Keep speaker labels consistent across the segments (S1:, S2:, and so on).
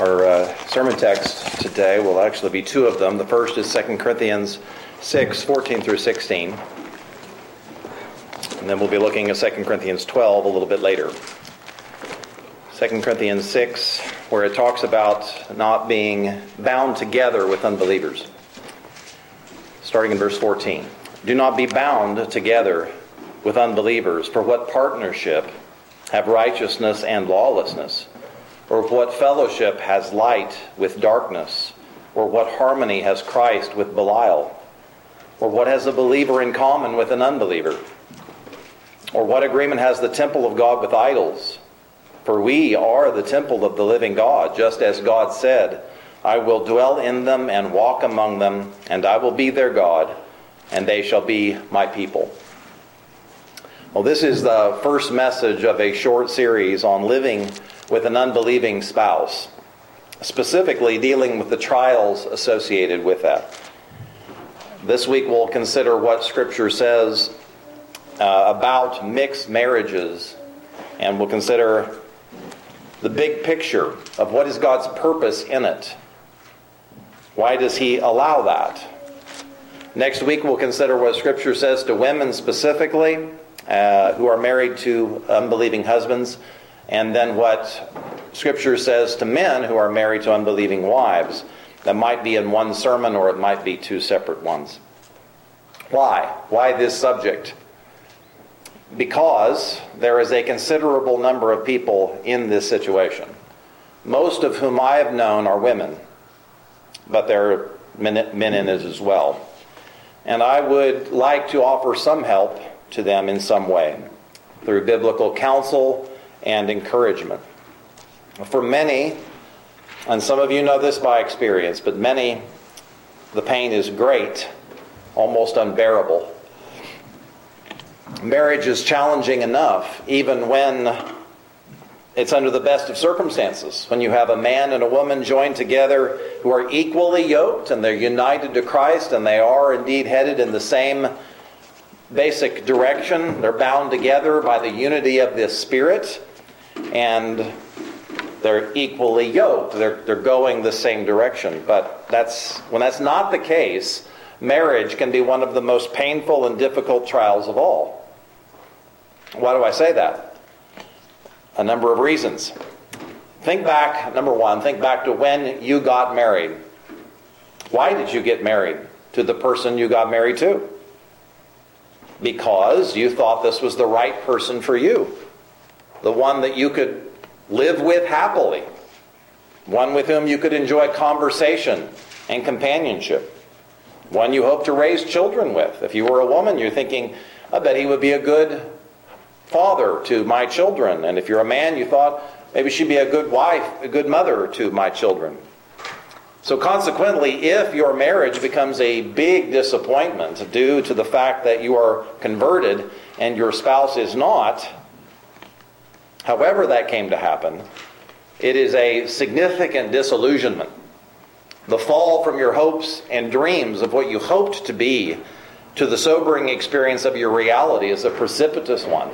S1: Our sermon text today will actually be two of them. The first is 2 Corinthians 6, 14 through 16. And then we'll be looking at 2 Corinthians 12 a little bit later. 2 Corinthians 6, where it talks about not being bound together with unbelievers. Starting in verse 14. Do not be bound together with unbelievers, for what partnership have righteousness and lawlessness? Or what fellowship has light with darkness? Or what harmony has Christ with Belial? Or what has a believer in common with an unbeliever? Or what agreement has the temple of God with idols? For we are the temple of the living God, just as God said, I will dwell in them and walk among them, and I will be their God, and they shall be my people. Well, this is the first message of a short series on living with an unbelieving spouse, specifically dealing with the trials associated with that. This week we'll consider what Scripture says about mixed marriages, and we'll consider the big picture of what is God's purpose in it. Why does He allow that? Next week we'll consider what Scripture says to women specifically who are married to unbelieving husbands, and then what Scripture says to men who are married to unbelieving wives. That might be in one sermon or it might be two separate ones. Why? Why this subject? Because there is a considerable number of people in this situation, most of whom I have known are women, but there are men in it as well. And I would like to offer some help to them in some way through biblical counsel and encouragement. For many, and some of you know this by experience, but many, the pain is great, almost unbearable. Marriage is challenging enough, even when it's under the best of circumstances. When you have a man and a woman joined together who are equally yoked and they're united to Christ and they are indeed headed in the same basic direction. They're bound together by the unity of the Spirit and they're equally yoked. They're going the same direction. But when that's not the case, marriage can be one of the most painful and difficult trials of all. Why do I say that? A number of reasons. Number one, think back to when you got married. Why did you get married to the person you got married to? Because you thought this was the right person for you. The one that you could live with happily. One with whom you could enjoy conversation and companionship. One you hope to raise children with. If you were a woman, you're thinking, I bet he would be a good father to my children. And if you're a man, you thought maybe she'd be a good wife, a good mother to my children. So consequently, if your marriage becomes a big disappointment due to the fact that you are converted and your spouse is not, however that came to happen, it is a significant disillusionment. The fall from your hopes and dreams of what you hoped to be to the sobering experience of your reality is a precipitous one.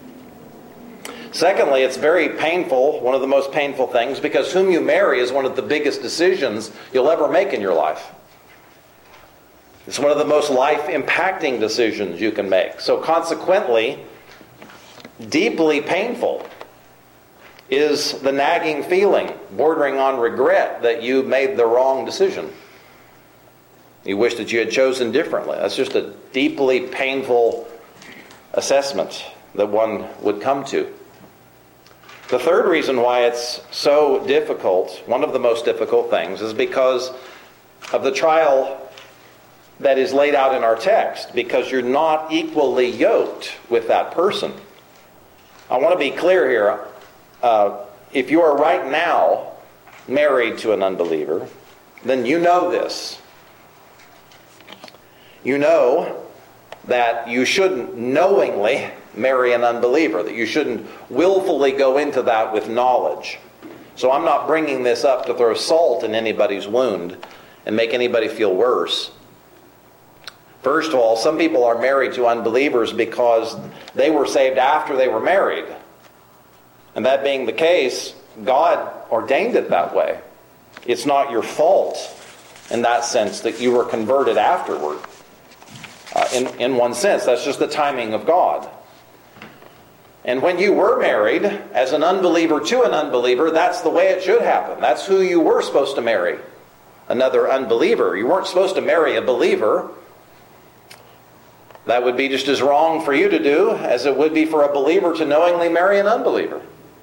S1: Secondly, it's very painful, one of the most painful things, because whom you marry is one of the biggest decisions you'll ever make in your life. It's one of the most life-impacting decisions you can make. So consequently, deeply painful is the nagging feeling, bordering on regret, that you made the wrong decision. You wish that you had chosen differently. That's just a deeply painful assessment that one would come to. The third reason why it's so difficult, one of the most difficult things, is because of the trial that is laid out in our text, because you're not equally yoked with that person. I want to be clear here. If you are right now married to an unbeliever, then you know this. You know that you shouldn't knowingly marry an unbeliever, that you shouldn't willfully go into that with knowledge. So I'm not bringing this up to throw salt in anybody's wound and make anybody feel worse. First of all, some people are married to unbelievers because they were saved after they were married. And that being the case, God ordained it that way. It's not your fault in that sense that you were converted afterward. In one sense, that's just the timing of God. And when you were married as an unbeliever to an unbeliever, that's the way it should happen. That's who you were supposed to marry, another unbeliever. You weren't supposed to marry a believer. That would be just as wrong for you to do as it would be for a believer to knowingly marry an unbeliever.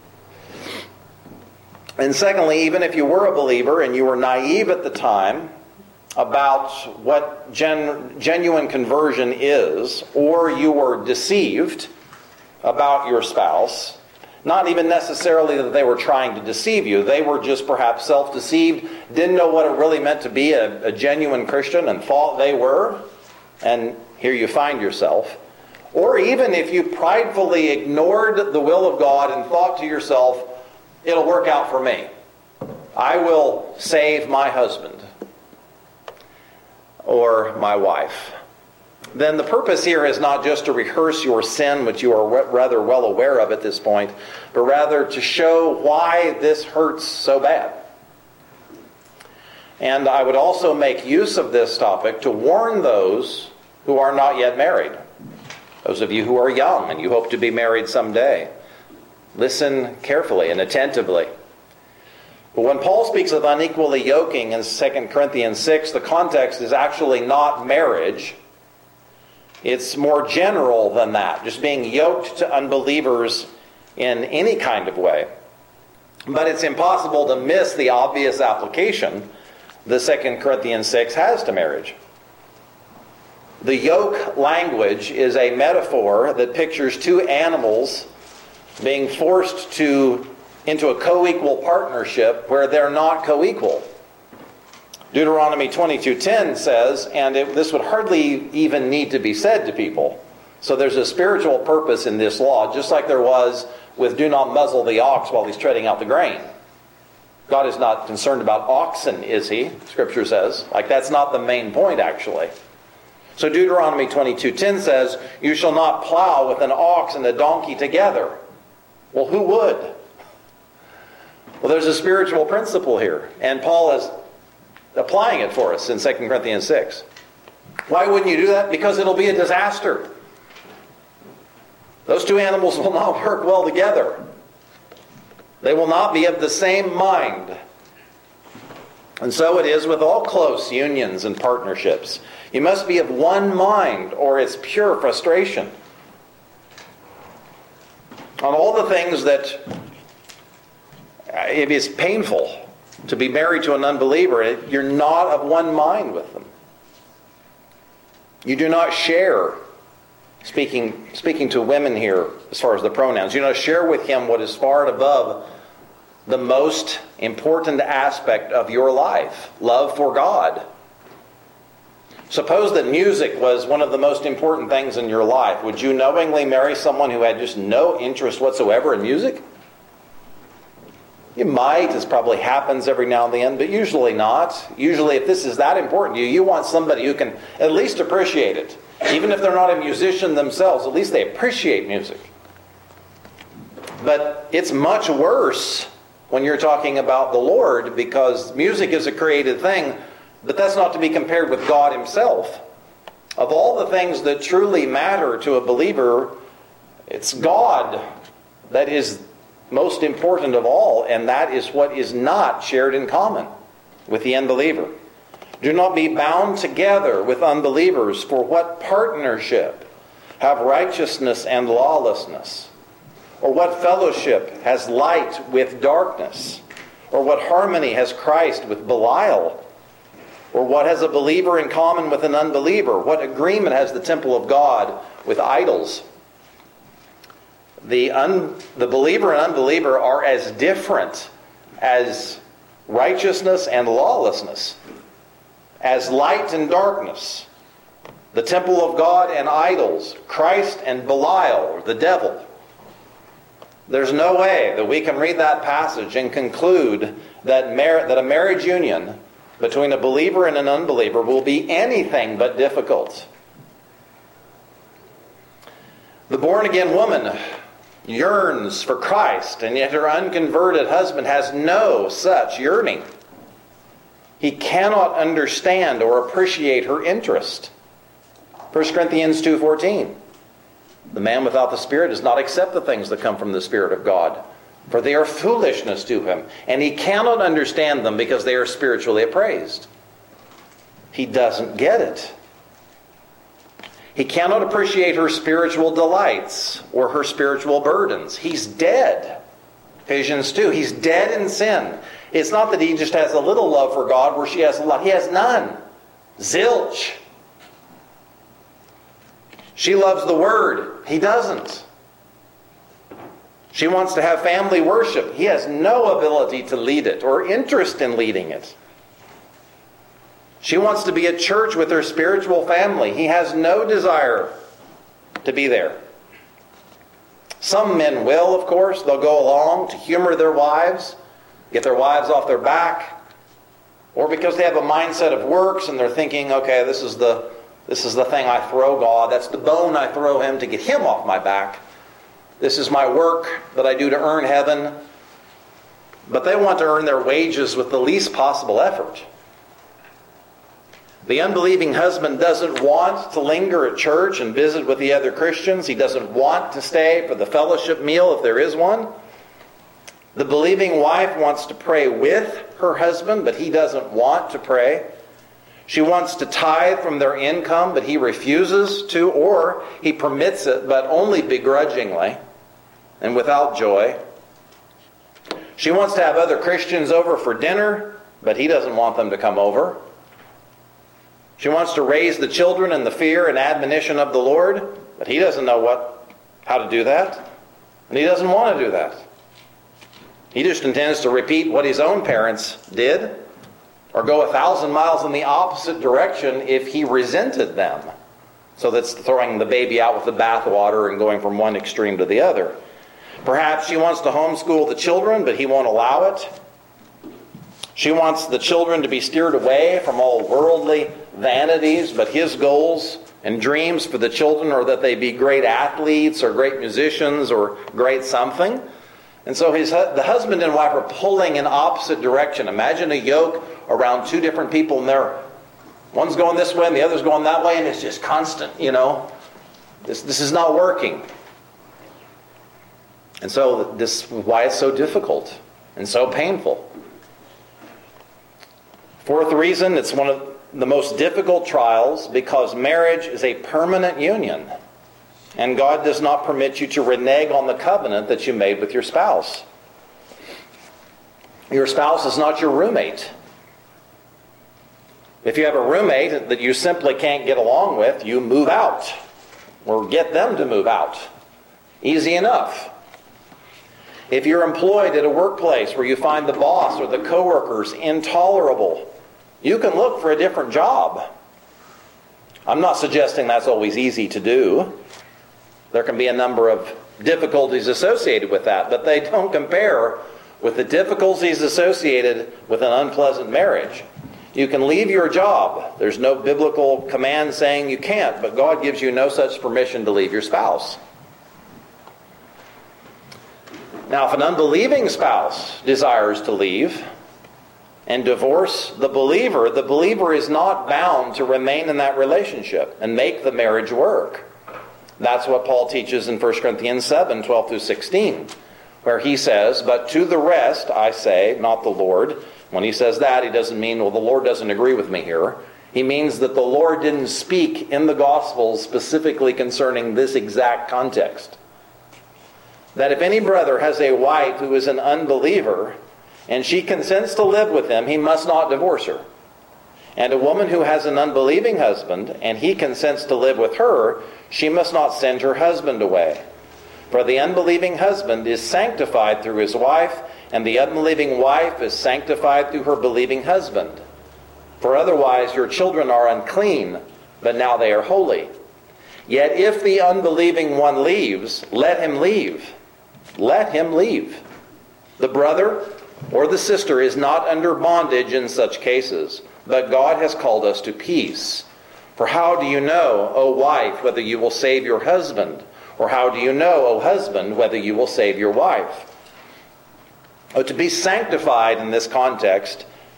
S1: And secondly, even if you were a believer and you were naive at the time about what genuine conversion is, or you were deceived about your spouse, not even necessarily that they were trying to deceive you, they were just perhaps self-deceived, didn't know what it really meant to be a genuine Christian and thought they were, and here you find yourself. Or even if you pridefully ignored the will of God and thought to yourself, it'll work out for me. I will save my husband or my wife. Then the purpose here is not just to rehearse your sin, which you are rather well aware of at this point, but rather to show why this hurts so bad. And I would also make use of this topic to warn those who are not yet married. Those of you who are young and you hope to be married someday. Listen carefully and attentively. But when Paul speaks of unequally yoking in 2 Corinthians 6, the context is actually not marriage. It's more general than that, just being yoked to unbelievers in any kind of way. But it's impossible to miss the obvious application the 2 Corinthians 6 has to marriage. The yoke language is a metaphor that pictures two animals being forced into a co-equal partnership where they're not co-equal. Deuteronomy 22:10 says, and this would hardly even need to be said to people. So there's a spiritual purpose in this law, just like there was with do not muzzle the ox while he's treading out the grain. God is not concerned about oxen, is he? Scripture says. Like, that's not the main point, actually. So Deuteronomy 22:10 says, you shall not plow with an ox and a donkey together. Well, who would? Well, there's a spiritual principle here, and Paul is applying it for us in 2 Corinthians 6. Why wouldn't you do that? Because it'll be a disaster. Those two animals will not work well together. They will not be of the same mind. And so it is with all close unions and partnerships. You must be of one mind, or it's pure frustration. On all the things that it is painful to be married to an unbeliever, you're not of one mind with them. You do not share, speaking to women here as far as the pronouns, you do not share with him what is far and above the most important aspect of your life, love for God. Suppose that music was one of the most important things in your life. Would you knowingly marry someone who had just no interest whatsoever in music? You might, this probably happens every now and then, but usually not. Usually if this is that important to you, you want somebody who can at least appreciate it. Even if they're not a musician themselves, at least they appreciate music. But it's much worse when you're talking about the Lord, because music is a created thing, but that's not to be compared with God himself. Of all the things that truly matter to a believer, it's God that is most important of all, and that is what is not shared in common with the unbeliever. Do not be bound together with unbelievers, for what partnership have righteousness and lawlessness? Or what fellowship has light with darkness? Or what harmony has Christ with Belial? Or what has a believer in common with an unbeliever? What agreement has the temple of God with idols? The believer and unbeliever are as different as righteousness and lawlessness, as light and darkness, the temple of God and idols, Christ and Belial, or the devil. There's no way that we can read that passage and conclude that a marriage union between a believer and an unbeliever will be anything but difficult. The born-again woman yearns for Christ, and yet her unconverted husband has no such yearning. He cannot understand or appreciate her interest. 1 Corinthians 2:14. The man without the Spirit does not accept the things that come from the Spirit of God, for they are foolishness to him, and he cannot understand them because they are spiritually appraised. He doesn't get it. He cannot appreciate her spiritual delights or her spiritual burdens. He's dead. Ephesians 2, he's dead in sin. It's not that he just has a little love for God where she has a lot. He has none. Zilch. She loves the Word. He doesn't. She wants to have family worship. He has no ability to lead it or interest in leading it. She wants to be at church with her spiritual family. He has no desire to be there. Some men will, of course. They'll go along to humor their wives, get their wives off their back, or because they have a mindset of works and they're thinking, okay, this is the thing I throw God. That's the bone I throw him to get him off my back. This is my work that I do to earn heaven. But they want to earn their wages with the least possible effort. The unbelieving husband doesn't want to linger at church and visit with the other Christians. He doesn't want to stay for the fellowship meal if there is one. The believing wife wants to pray with her husband, but he doesn't want to pray. She wants to tithe from their income, but he refuses to, or he permits it, but only begrudgingly and without joy. She wants to have other Christians over for dinner, but he doesn't want them to come over. She wants to raise the children in the fear and admonition of the Lord, but he doesn't know how to do that, and he doesn't want to do that. He just intends to repeat what his own parents did, or go 1,000 miles in the opposite direction if he resented them. So that's throwing the baby out with the bathwater and going from one extreme to the other. Perhaps she wants to homeschool the children, but he won't allow it. She wants the children to be steered away from all worldly vanities, but his goals and dreams for the children are that they be great athletes or great musicians or great something. And so the husband and wife are pulling in opposite direction. Imagine a yoke around two different people, and one's going this way and the other's going that way, and it's just constant, This is not working. And so this is why it's so difficult and so painful. Fourth reason, it's one of the most difficult trials because marriage is a permanent union. And God does not permit you to renege on the covenant that you made with your spouse. Your spouse is not your roommate. If you have a roommate that you simply can't get along with, you move out or get them to move out. Easy enough. If you're employed at a workplace where you find the boss or the coworkers intolerable, you can look for a different job. I'm not suggesting that's always easy to do. There can be a number of difficulties associated with that, but they don't compare with the difficulties associated with an unpleasant marriage. You can leave your job. There's no biblical command saying you can't, but God gives you no such permission to leave your spouse. Now, if an unbelieving spouse desires to leave and divorce the believer is not bound to remain in that relationship and make the marriage work. That's what Paul teaches in 1 Corinthians 7, 12 through 16, where he says, "But to the rest I say, not the Lord." When he says that, he doesn't mean, well, the Lord doesn't agree with me here. He means that the Lord didn't speak in the Gospels specifically concerning this exact context. That if any brother has a wife who is an unbeliever, and she consents to live with him, he must not divorce her. And a woman who has an unbelieving husband, and he consents to live with her, she must not send her husband away. For the unbelieving husband is sanctified through his wife, and the unbelieving wife is sanctified through her believing husband. For otherwise your children are unclean, but now they are holy. Yet if the unbelieving one leaves, let him leave. Let him leave. The brother or the sister is not under bondage in such cases, but God has called us to peace. For how do you know, O wife, whether you will save your husband? Or how do you know, O husband, whether you will save your wife? To be sanctified in this context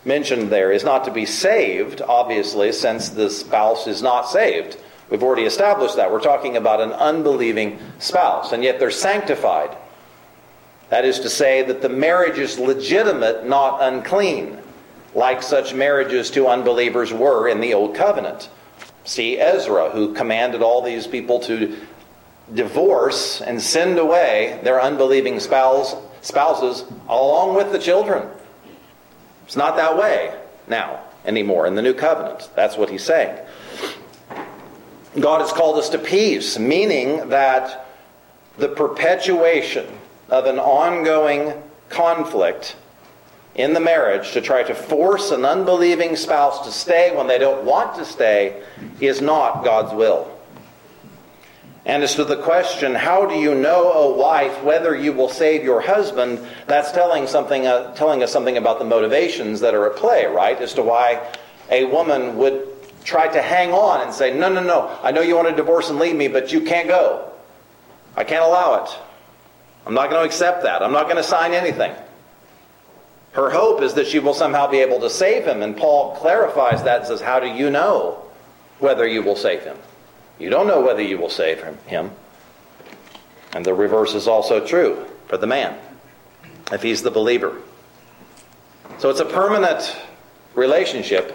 S1: mentioned there is not to be saved, obviously, since the spouse is not saved. We've already established that. We're talking about an unbelieving spouse, and yet they're sanctified. That is to say that the marriage is legitimate, not unclean, like such marriages to unbelievers were in the Old Covenant. See Ezra, who commanded all these people to divorce and send away their unbelieving spouses along with the children. It's not that way now anymore in the New Covenant. That's what he's saying. God has called us to peace, meaning that the perpetuation of an ongoing conflict in the marriage to try to force an unbelieving spouse to stay when they don't want to stay is not God's will. And as to the question, how do you know, O wife, whether you will save your husband, that's telling us something about the motivations that are at play, right? As to why a woman would try to hang on and say, no, I know you want to divorce and leave me, but you can't go. I can't allow it. I'm not going to accept that. I'm not going to sign anything. Her hope is that she will somehow be able to save him, and Paul clarifies that and says, how do you know whether you will save him? You don't know whether you will save him. And the reverse is also true for the man, if he's the believer. So it's a permanent relationship.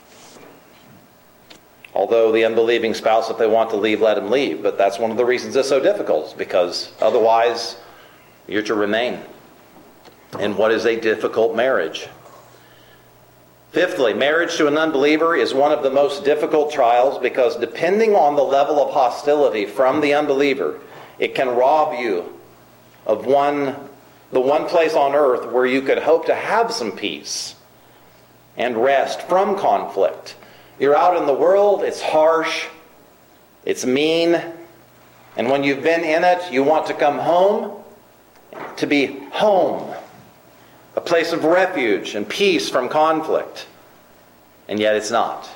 S1: Although the unbelieving spouse, if they want to leave, let him leave. But that's one of the reasons it's so difficult, because otherwise you're to remain in what is a difficult marriage. Fifthly, marriage to an unbeliever is one of the most difficult trials because depending on the level of hostility from the unbeliever, it can rob you of the one place on earth where you could hope to have some peace and rest from conflict. You're out in the world, it's harsh, it's mean, and when you've been in it, you want to come home, to be home. A place of refuge and peace from conflict. And yet it's not.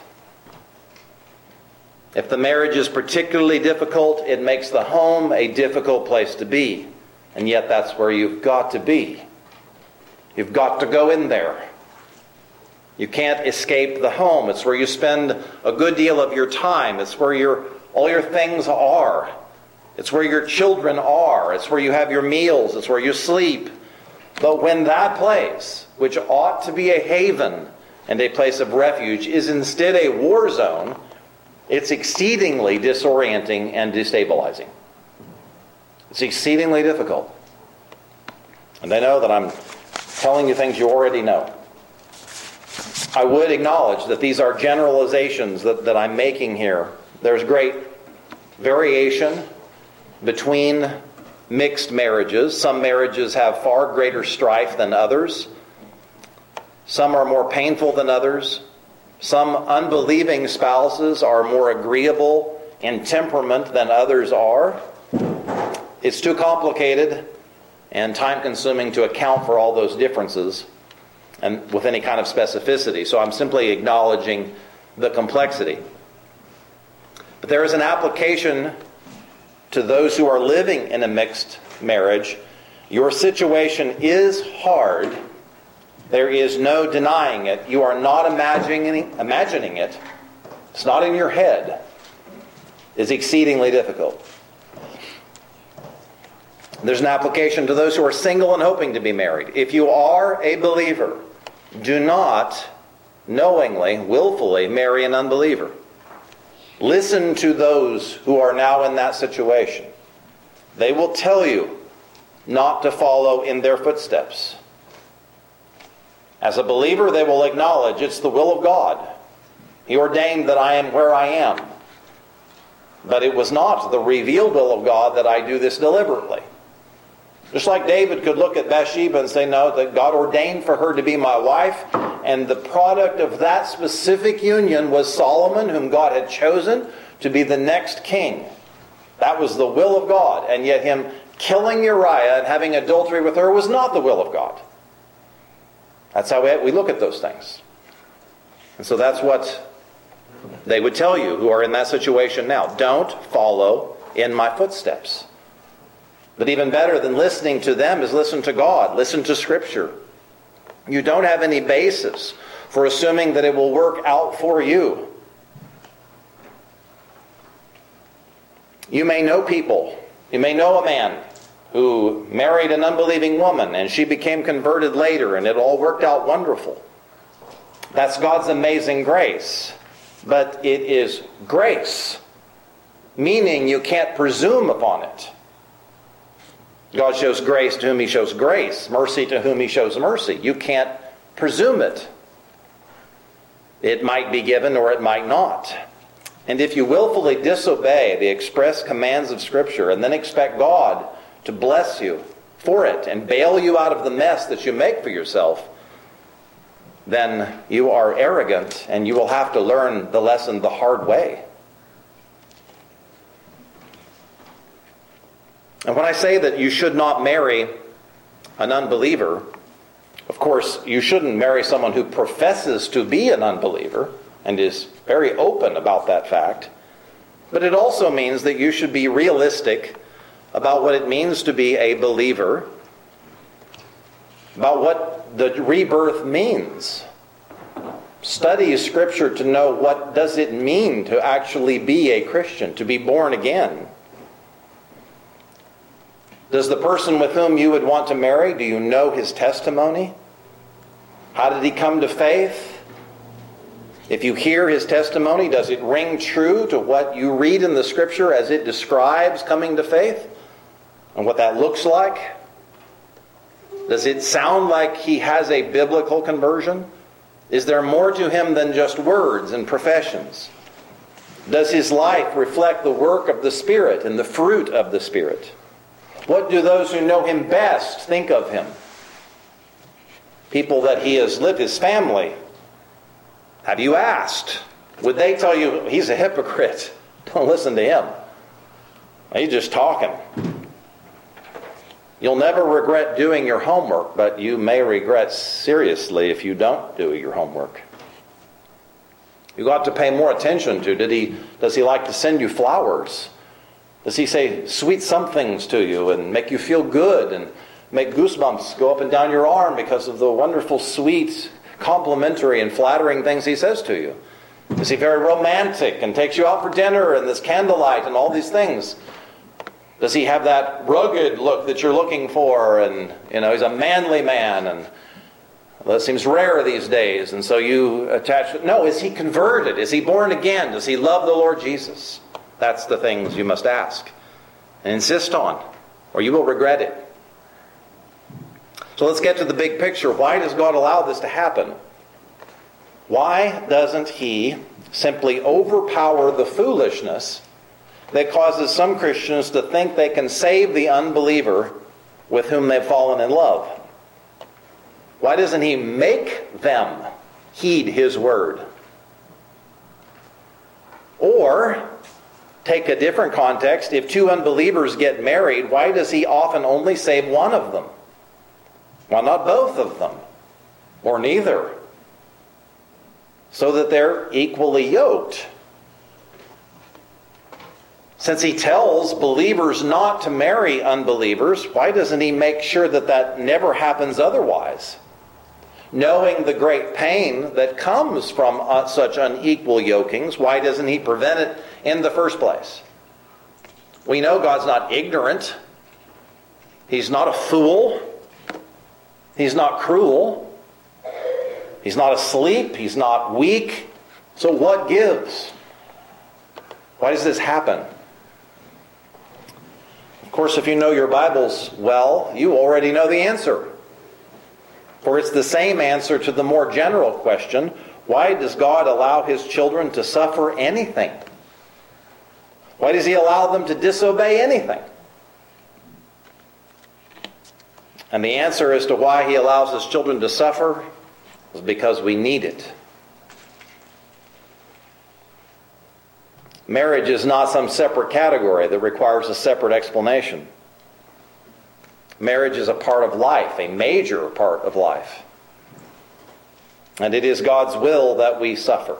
S1: If the marriage is particularly difficult, it makes the home a difficult place to be. And yet that's where you've got to be. You've got to go in there. You can't escape the home. It's where you spend a good deal of your time. It's where all your things are. It's where your children are. It's where you have your meals. It's where you sleep. But when that place, which ought to be a haven and a place of refuge, is instead a war zone, it's exceedingly disorienting and destabilizing. It's exceedingly difficult. And I know that I'm telling you things you already know. I would acknowledge that these are generalizations that I'm making here. There's great variation between mixed marriages. Some marriages have far greater strife than others. Some are more painful than others. Some unbelieving spouses are more agreeable in temperament than others are. It's too complicated and time-consuming to account for all those differences and with any kind of specificity. So I'm simply acknowledging the complexity. But there is an application to those who are living in a mixed marriage. Your situation is hard. There is no denying it. You are not imagining it. It's not in your head. It's exceedingly difficult. There's an application to those who are single and hoping to be married. If you are a believer, do not knowingly, willfully marry an unbeliever. Listen to those who are now in that situation. They will tell you not to follow in their footsteps. As a believer, they will acknowledge it's the will of God. He ordained that I am where I am. But it was not the revealed will of God that I do this deliberately. Just like David could look at Bathsheba and say, no, that God ordained for her to be my wife, and the product of that specific union was Solomon, whom God had chosen to be the next king. That was the will of God, and yet him killing Uriah and having adultery with her was not the will of God. That's how we look at those things. And so that's what they would tell you who are in that situation now. Don't follow in my footsteps. But even better than listening to them is listen to God. Listen to Scripture. You don't have any basis for assuming that it will work out for you. You may know people. You may know a man who married an unbelieving woman and she became converted later and it all worked out wonderful. That's God's amazing grace. But it is grace, meaning you can't presume upon it. God shows grace to whom He shows grace, mercy to whom He shows mercy. You can't presume it. It might be given or it might not. And if you willfully disobey the express commands of Scripture and then expect God to bless you for it and bail you out of the mess that you make for yourself, then you are arrogant and you will have to learn the lesson the hard way. And when I say that you should not marry an unbeliever, of course, you shouldn't marry someone who professes to be an unbeliever and is very open about that fact. But it also means that you should be realistic about what it means to be a believer, about what the rebirth means. Study Scripture to know what does it mean to actually be a Christian, to be born again. Does the person with whom you would want to marry, do you know his testimony? How did he come to faith? If you hear his testimony, does it ring true to what you read in the Scripture as it describes coming to faith? And what that looks like? Does it sound like he has a biblical conversion? Is there more to him than just words and professions? Does his life reflect the work of the Spirit and the fruit of the Spirit? What do those who know him best think of him? People that he has lived, his family. Have you asked? Would they tell you he's a hypocrite? Don't listen to him. He's just talking. You'll never regret doing your homework, but you may regret seriously if you don't do your homework. You got to pay more attention to. Does he like to send you flowers? Does he say sweet somethings to you and make you feel good and make goosebumps go up and down your arm because of the wonderful, sweet, complimentary and flattering things he says to you? Is he very romantic and takes you out for dinner and this candlelight and all these things? Does he have that rugged look that you're looking for? And, he's a manly man, and that seems rare these days. And so you attach it. No, is he converted? Is he born again? Does he love the Lord Jesus? That's the things you must ask and insist on, or you will regret it. So let's get to the big picture. Why does God allow this to happen? Why doesn't He simply overpower the foolishness that causes some Christians to think they can save the unbeliever with whom they've fallen in love? Why doesn't He make them heed His word? Or, take a different context, if two unbelievers get married, why does He often only save one of them? Why not both of them? Or neither? So that they're equally yoked. Since He tells believers not to marry unbelievers, why doesn't He make sure that that never happens otherwise? Knowing the great pain that comes from such unequal yokings, why doesn't He prevent it in the first place? We know God's not ignorant. He's not a fool. He's not cruel. He's not asleep. He's not weak. So what gives? Why does this happen? Of course, if you know your Bibles well, you already know the answer. For it's the same answer to the more general question, why does God allow His children to suffer anything? Why does He allow them to disobey anything? And the answer as to why He allows His children to suffer is because we need it. Marriage is not some separate category that requires a separate explanation. Marriage is a part of life, a major part of life. And it is God's will that we suffer.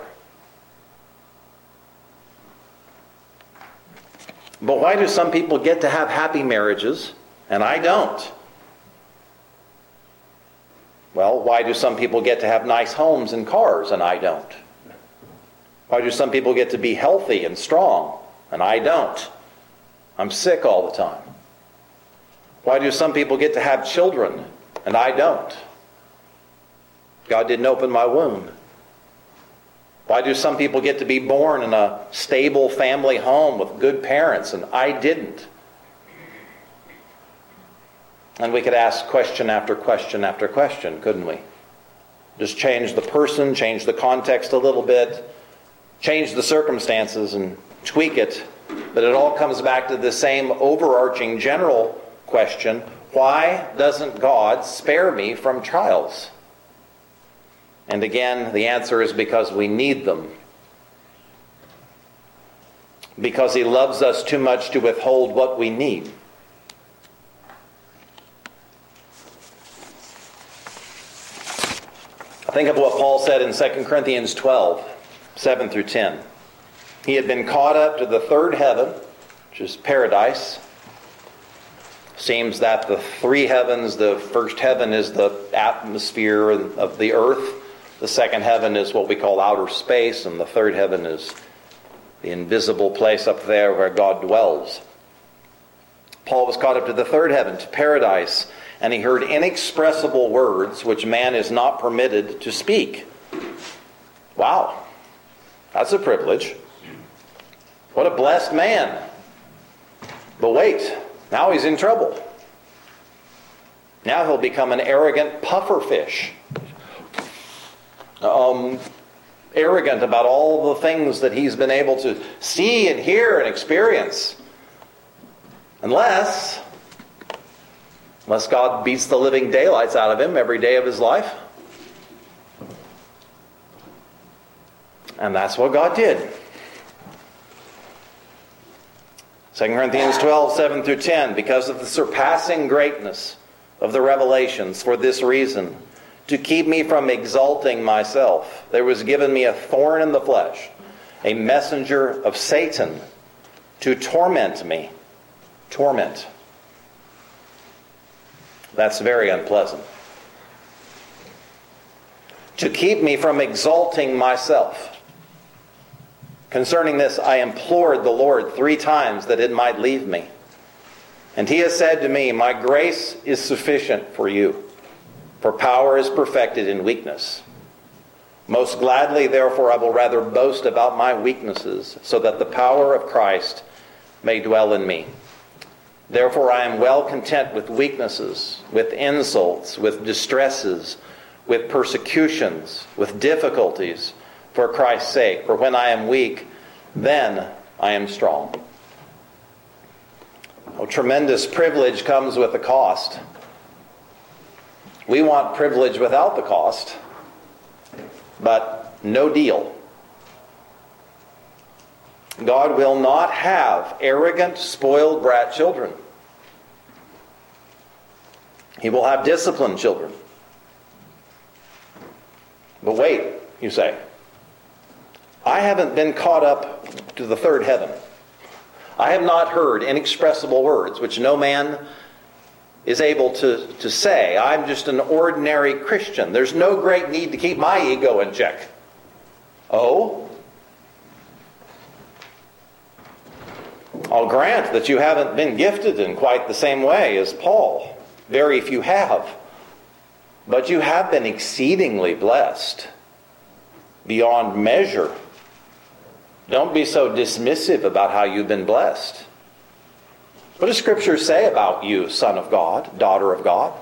S1: But why do some people get to have happy marriages and I don't? Well, why do some people get to have nice homes and cars and I don't? Why do some people get to be healthy and strong and I don't? I'm sick all the time. Why do some people get to have children and I don't? God didn't open my womb. Why do some people get to be born in a stable family home with good parents and I didn't? And we could ask question after question after question, couldn't we? Just change the person, change the context a little bit, change the circumstances and tweak it. But it all comes back to the same overarching general question: why doesn't God spare me from trials? And again, the answer is because we need them. Because He loves us too much to withhold what we need. Think of what Paul said in 2 Corinthians 12, 7 through 10. He had been caught up to the third heaven, which is paradise. Seems that the three heavens, the first heaven is the atmosphere of the earth. The second heaven is what we call outer space. And the third heaven is the invisible place up there where God dwells. Paul was caught up to the third heaven, to paradise. And he heard inexpressible words which man is not permitted to speak. Wow, that's a privilege. What a blessed man. But wait, now he's in trouble. Now he'll become an arrogant pufferfish. Arrogant about all the things that he's been able to see and hear and experience. Unless God beats the living daylights out of him every day of his life. And that's what God did. 2 Corinthians 12, 7 through 10. Because of the surpassing greatness of the revelations, for this reason, to keep me from exalting myself, there was given me a thorn in the flesh, a messenger of Satan, to torment me. Torment. That's very unpleasant. To keep me from exalting myself. Concerning this, I implored the Lord 3 times that it might leave me. And He has said to me, my grace is sufficient for you, for power is perfected in weakness. Most gladly, therefore, I will rather boast about my weaknesses, so that the power of Christ may dwell in me. Therefore I am well content with weaknesses, with insults, with distresses, with persecutions, with difficulties, for Christ's sake. For when I am weak, then I am strong. Oh, tremendous privilege comes with a cost. We want privilege without the cost, but no deal. God will not have arrogant, spoiled brat children. He will have disciplined children. But wait, you say, I haven't been caught up to the third heaven. I have not heard inexpressible words which no man is able to say. I'm just an ordinary Christian. There's no great need to keep my ego in check. Oh? I'll grant that you haven't been gifted in quite the same way as Paul. Very few have. But you have been exceedingly blessed. Beyond measure. Don't be so dismissive about how you've been blessed. What does Scripture say about you, son of God, daughter of God?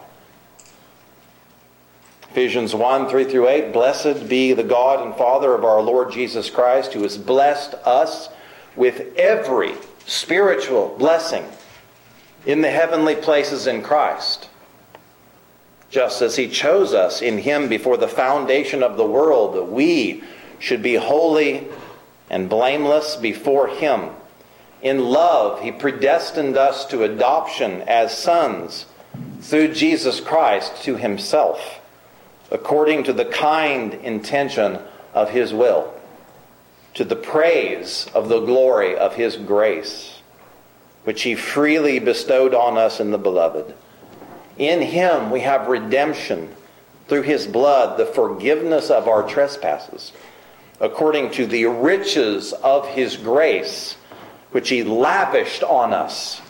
S1: Ephesians 1, 3 through 8. Blessed be the God and Father of our Lord Jesus Christ, who has blessed us with every spiritual blessing in the heavenly places in Christ, just as He chose us in Him before the foundation of the world, that we should be holy and blameless before Him. In love, He predestined us to adoption as sons through Jesus Christ to Himself, according to the kind intention of His will, to the praise of the glory of His grace, which He freely bestowed on us in the Beloved. In Him we have redemption through his blood the forgiveness of our trespasses, according to the riches of his grace, which he lavished on us.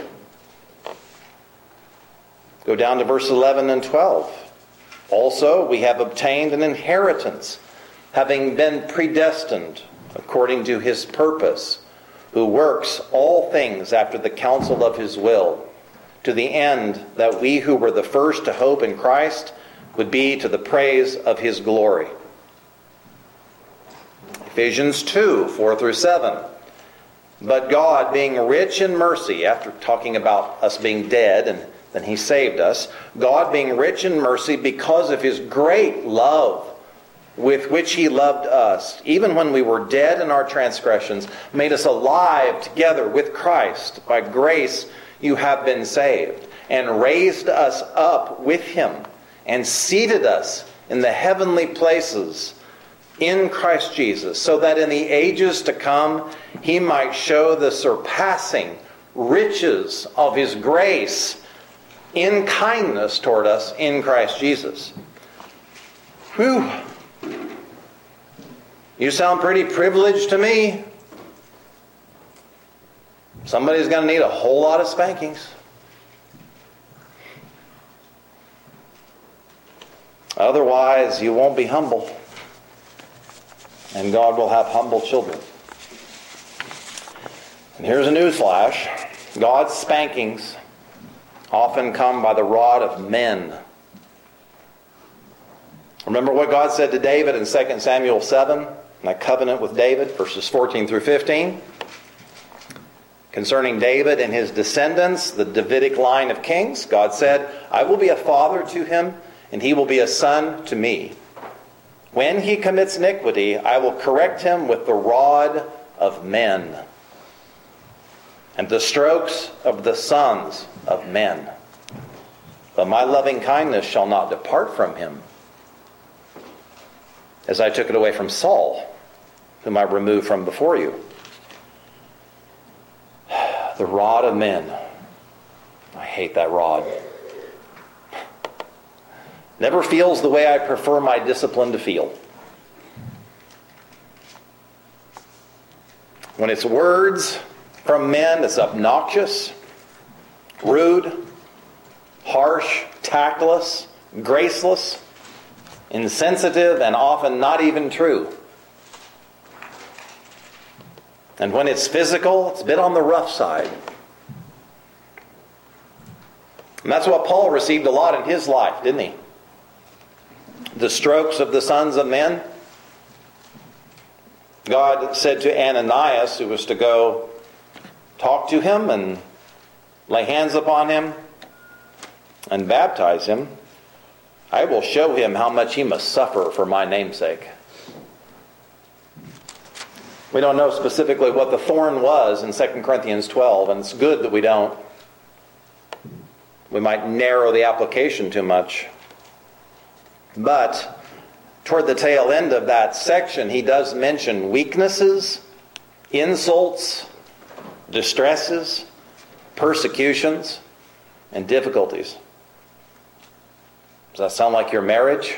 S1: Go down to verse 11 and 12. Also, we have obtained an inheritance, having been predestined according to his purpose, who works all things after the counsel of his will, to the end that we who were the first to hope in Christ would be to the praise of his glory. Ephesians 2, 4 through 7. But God, being rich in mercy, after talking about us being dead and then he saved us, God being rich in mercy because of his great love with which he loved us, even when we were dead in our transgressions, made us alive together with Christ. By grace you have been saved, and raised us up with him, and seated us in the heavenly places in Christ Jesus, so that in the ages to come he might show the surpassing riches of his grace in kindness toward us in Christ Jesus. Whew. You sound pretty privileged to me. Somebody's going to need a whole lot of spankings. Otherwise, you won't be humble. And God will have humble children. And here's a newsflash. God's spankings often come by the rod of men. Remember what God said to David in 2 Samuel 7, that covenant with David, verses 14 through 15. Concerning David and his descendants, the Davidic line of kings, God said, I will be a father to him, and he will be a son to me. When he commits iniquity, I will correct him with the rod of men, and the strokes of the sons of men. But my loving kindness shall not depart from him, as I took it away from Saul, whom I removed from before you. The rod of men. I hate that rod. Never feels the way I prefer my discipline to feel. When it's words from men, it's obnoxious, rude, harsh, tactless, graceless, insensitive, and often not even true. And when it's physical, it's a bit on the rough side. And that's what Paul received a lot in his life, didn't he? The strokes of the sons of men. God said to Ananias, who was to go talk to him and lay hands upon him and baptize him, I will show him how much he must suffer for my name's sake. We don't know specifically what the thorn was in 2 Corinthians 12, and it's good that we don't. We might narrow the application too much. But toward the tail end of that section, he does mention weaknesses, insults, distresses, persecutions, and difficulties. Does that sound like your marriage?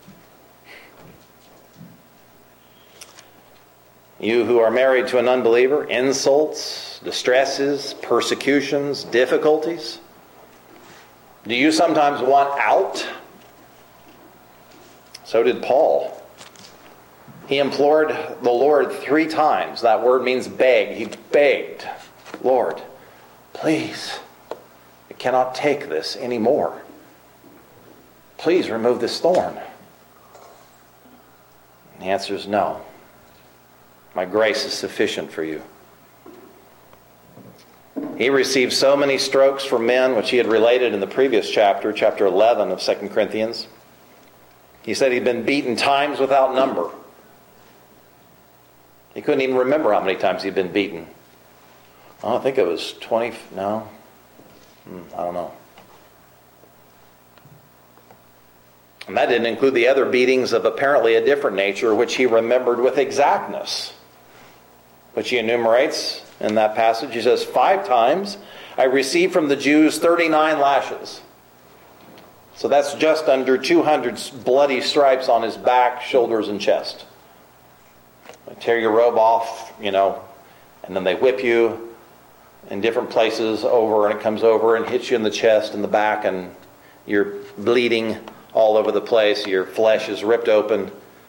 S1: You who are married to an unbeliever, insults, distresses, persecutions, difficulties. Do you sometimes want out? So did Paul. He implored the Lord 3 times. That word means beg. He begged, Lord, please, I cannot take this anymore. Please remove this thorn. And the answer is no. My grace is sufficient for you. He received so many strokes from men, which he had related in the previous chapter, chapter 11 of 2 Corinthians. He said he'd been beaten times without number. He couldn't even remember how many times he'd been beaten. I think it was 20, no? I don't know. And that didn't include the other beatings of apparently a different nature, which he remembered with exactness, which he enumerates in that passage. He says, 5 times I received from the Jews 39 lashes. So that's just under 200 bloody stripes on his back, shoulders, and chest. They tear your robe off, and then they whip you in different places over, and it comes over and hits you in the chest and the back, and you're bleeding all over the place. Your flesh is ripped open.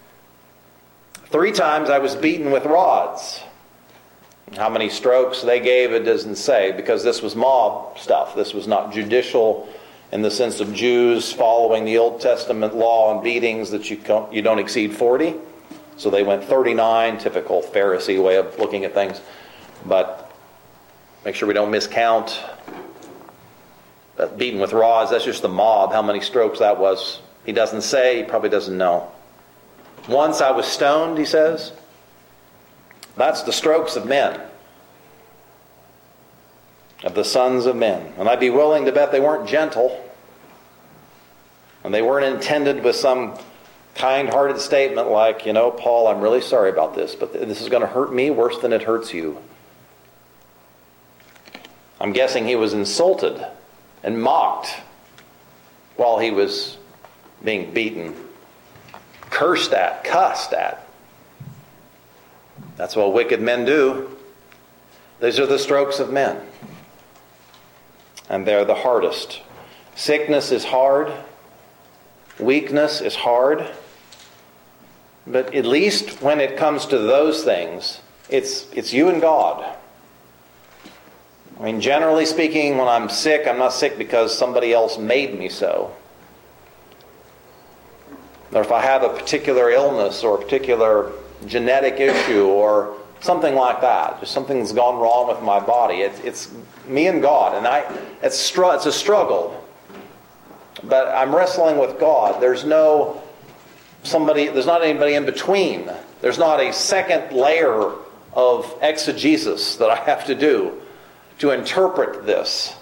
S1: 3 times I was beaten with rods. How many strokes they gave, it doesn't say, because this was mob stuff. This was not judicial in the sense of Jews following the Old Testament law and beatings that you don't exceed 40. So they went 39, typical Pharisee way of looking at things. But make sure we don't miscount. But beaten with rods, that's just the mob. How many strokes that was, he doesn't say. He probably doesn't know. Once I was stoned, he says. That's the strokes of men. Of the sons of men. And I'd be willing to bet they weren't gentle. And they weren't intended with some kind-hearted statement like, Paul, I'm really sorry about this, but this is going to hurt me worse than it hurts you. I'm guessing he was insulted and mocked while he was being beaten, cursed at, cussed at. That's what wicked men do. These are the strokes of men. And they're the hardest. Sickness is hard. Weakness is hard. But at least when it comes to those things, it's you and God. I mean, generally speaking, when I'm sick, I'm not sick because somebody else made me so. Or if I have a particular illness or a particular genetic issue or something like that, just something's gone wrong with my body, it's me and God, and it's a struggle. But I'm wrestling with God. There's not anybody in between. There's not a second layer of exegesis that I have to do to interpret this.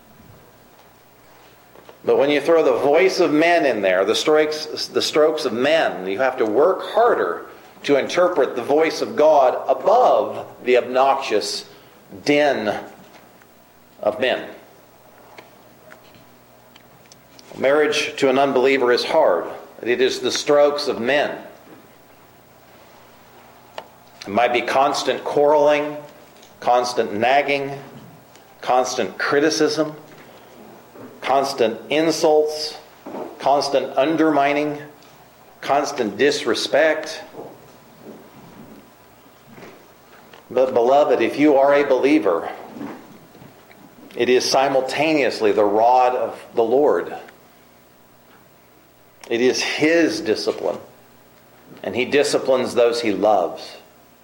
S1: But when you throw the voice of men in there, the strokes of men, you have to work harder to interpret the voice of God above the obnoxious din of men. Marriage to an unbeliever is hard. It is the strokes of men. It might be constant quarreling, constant nagging, constant criticism, constant insults, constant undermining, constant disrespect. But beloved, if you are a believer, it is simultaneously the rod of the Lord. It is His discipline, and He disciplines those He loves.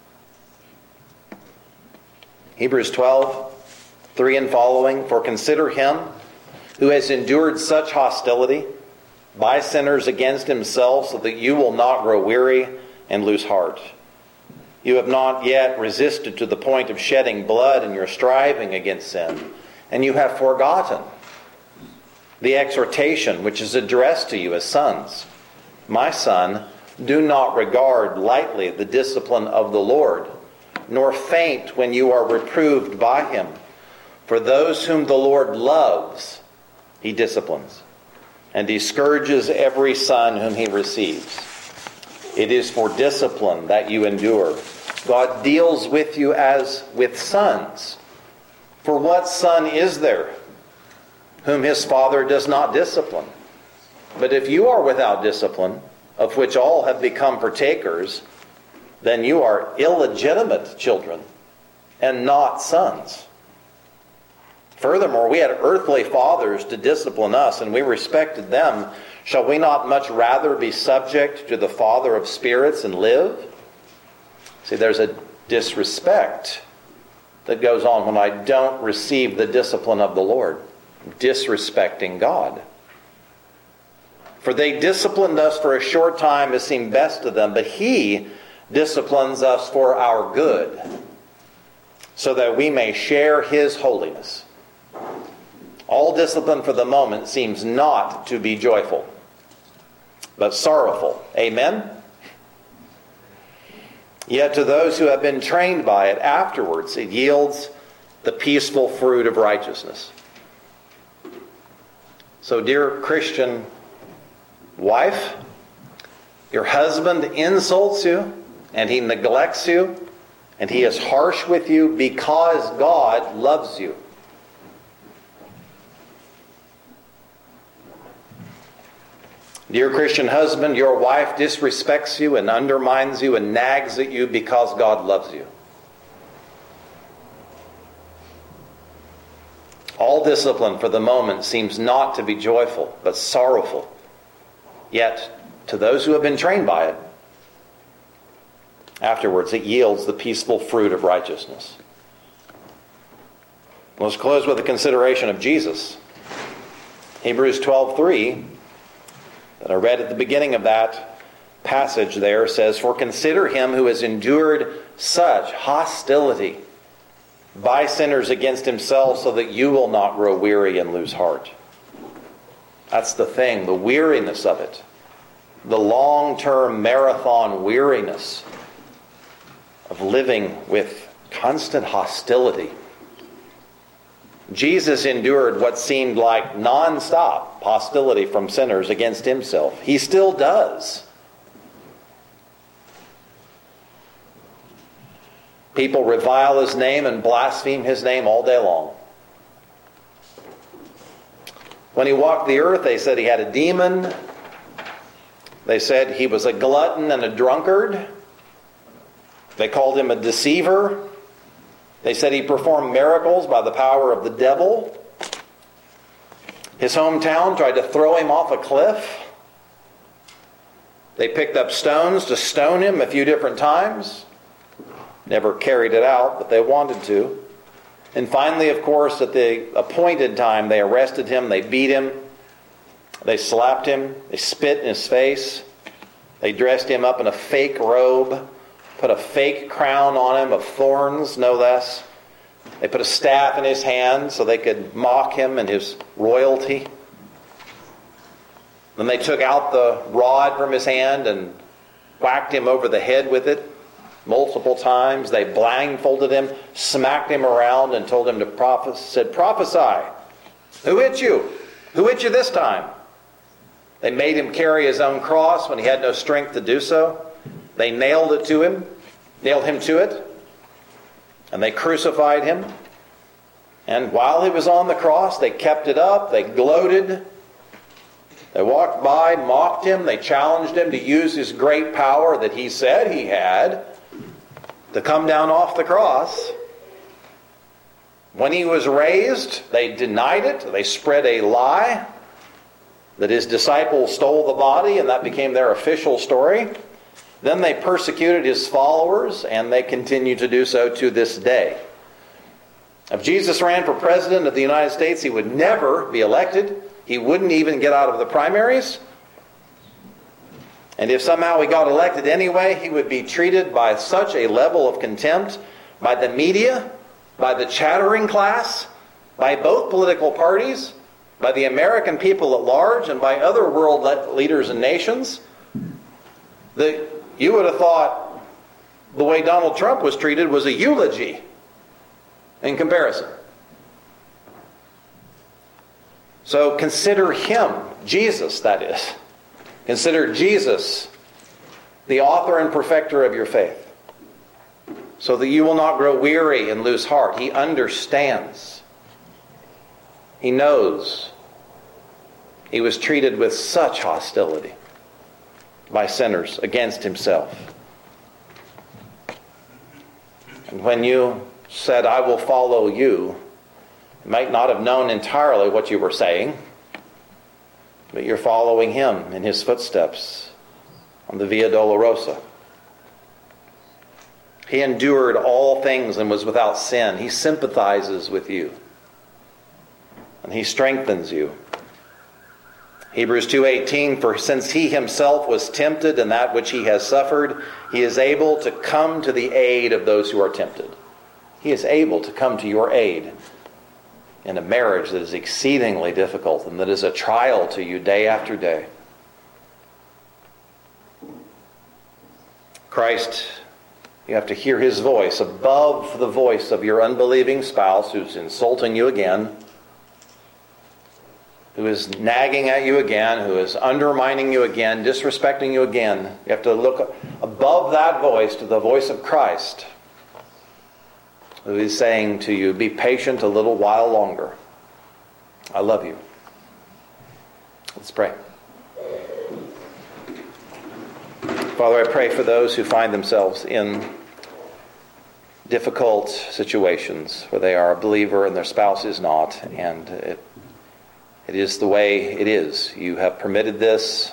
S1: Hebrews 12:3 and following, for consider Him who has endured such hostility by sinners against Himself, so that you will not grow weary and lose heart. You have not yet resisted to the point of shedding blood in your striving against sin, and you have forgotten the exhortation which is addressed to you as sons. My son, do not regard lightly the discipline of the Lord, nor faint when you are reproved by Him. For those whom the Lord loves, He disciplines, and He scourges every son whom He receives. It is for discipline that you endure. God deals with you as with sons. For what son is there whom his father does not discipline? But if you are without discipline, of which all have become partakers, then you are illegitimate children and not sons. Furthermore, we had earthly fathers to discipline us, and we respected them. Shall we not much rather be subject to the Father of spirits and live? See, there's a disrespect that goes on when I don't receive the discipline of the Lord. Disrespecting God. For they disciplined us for a short time as seemed best to them, but He disciplines us for our good, so that we may share His holiness. All discipline for the moment seems not to be joyful, but sorrowful. Amen? Yet to those who have been trained by it, afterwards it yields the peaceful fruit of righteousness. So, dear Christian, Wife, your husband insults you, and he neglects you, and he is harsh with you because God loves you. Dear Christian husband, your wife disrespects you and undermines you and nags at you because God loves you. All discipline for the moment seems not to be joyful, but sorrowful. Yet, to those who have been trained by it, afterwards it yields the peaceful fruit of righteousness. Let's close with a consideration of Jesus. Hebrews 12:3, that I read at the beginning of that passage there, says, "For consider him who has endured such hostility by sinners against himself, so that you will not grow weary and lose heart." That's the thing, the weariness of it. The long-term marathon weariness of living with constant hostility. Jesus endured what seemed like non-stop hostility from sinners against himself. He still does. People revile his name and blaspheme his name all day long. When he walked the earth, they said he had a demon. They said he was a glutton and a drunkard. They called him a deceiver. They said he performed miracles by the power of the devil. His hometown tried to throw him off a cliff. They picked up stones to stone him a few different times. Never carried it out, but they wanted to. And finally, of course, at the appointed time, they arrested him, they beat him, they slapped him, they spit in his face, they dressed him up in a fake robe, put a fake crown on him of thorns, no less. They put a staff in his hand so they could mock him and his royalty. Then they took out the rod from his hand and whacked him over the head with it multiple times. They blindfolded him, smacked him around, and told him to prophesy. Who hit you? Who hit you this time? They made him carry his own cross when he had no strength to do so. They nailed him to it, and they crucified him. And while he was on the cross, they kept it up, they gloated. They walked by, mocked him, they challenged him to use his great power that he said he had to come down off the cross. When he was raised, they denied it. They spread a lie that his disciples stole the body, and that became their official story. Then they persecuted his followers, and they continue to do so to this day. If Jesus ran for president of the United States, he would never be elected. He wouldn't even get out of the primaries. And if somehow he got elected anyway, he would be treated by such a level of contempt by the media, by the chattering class, by both political parties, by the American people at large, and by other world leaders and nations, that you would have thought the way Donald Trump was treated was a eulogy in comparison. So consider him, Jesus that is. Consider Jesus the author and perfecter of your faith, so that you will not grow weary and lose heart. He understands. He knows. He was treated with such hostility by sinners against himself. And when you said, "I will follow you," you might not have known entirely what you were saying, but you're following him in his footsteps on the Via Dolorosa. He endured all things and was without sin. He sympathizes with you, and he strengthens you. Hebrews 2:18, "For since he himself was tempted in that which he has suffered, he is able to come to the aid of those who are tempted." He is able to come to your aid in a marriage that is exceedingly difficult and that is a trial to you day after day. Christ, you have to hear his voice above the voice of your unbelieving spouse who's insulting you again, who who is nagging at you again, who is undermining you again, disrespecting you again. You have to look above that voice to the voice of Christ, who is saying to you, be patient a little while longer. I love you. Let's pray. Father, I pray for those who find themselves in difficult situations where they are a believer and their spouse is not, and it is the way it is. You have permitted this.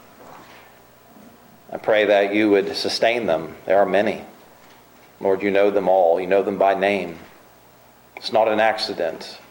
S1: I pray that you would sustain them. There are many. Lord, you know them all. You know them by name. It's not an accident.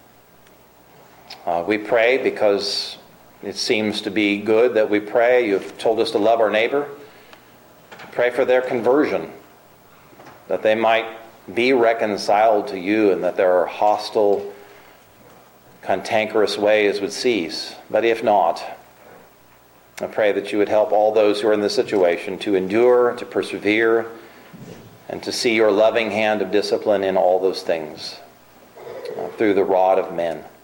S1: We pray because it seems to be good that we pray. You've told us to love our neighbor. Pray for their conversion, that they might be reconciled to you and that their hostile, cantankerous ways would cease. But if not, I pray that you would help all those who are in this situation to endure, to persevere, and to see your loving hand of discipline in all those things through the rod of men.